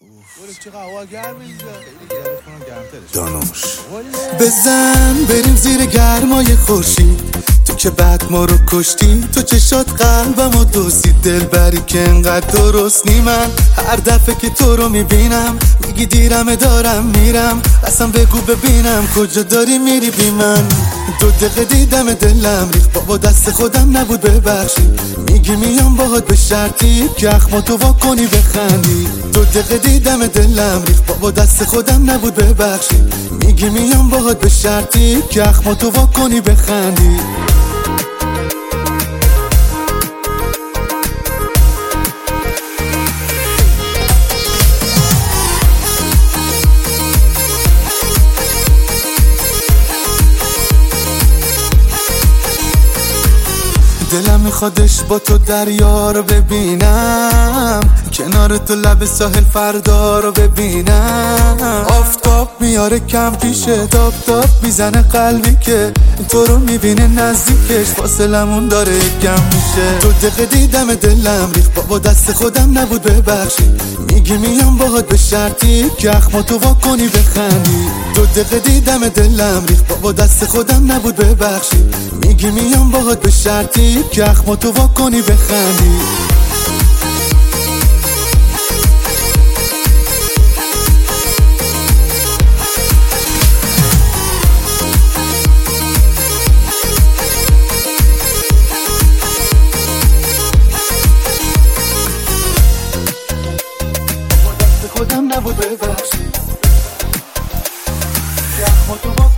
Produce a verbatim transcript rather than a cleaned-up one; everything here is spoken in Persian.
دانوش بزن بریم زیر گرمای خورشید، تو که بعد ما رو کشتی، تو چشات قلبمو دوزی، دل بری که انقدر درست نی. من هر دفعه که تو رو میبینم میگی دیرم دارم میرم، اصلا بگو ببینم کجا داری میری بی من. دو دقیقه دیدم دلم ریخت، بابا دست خودم نبود ببخشی، میگی میام باهات به شرطی که اخماتو وا کنی بخندی. دو دقیقه دیدم دلم ریخت، بابا دست خودم نبود ببخشی، میگی میام باهات به شرطی که اخماتو وا کنی بخندی. دلم میخوادش با تو دریا رو ببینم، کنار تو لب ساحل فردا رو ببینم. آفتاب میاره کم پیشه، داب داب میزنه قلبی که تو رو میبینه نزدیکش، فاصلمون داره کم میشه. دو دقیقه دیدم دلم ریخت، بابا دست خودم نبود ببخشی، میگی میام باهات به شرطی که اخماتو وا کنی بخندی. دو دقیقه دیدم دلم ریخت، بابا دست خودم نبود ببخشی، میگی میام باهات به شرطی که اخماتو وا کنی بخندی. خودم نبود ببخشی که اخماتو وا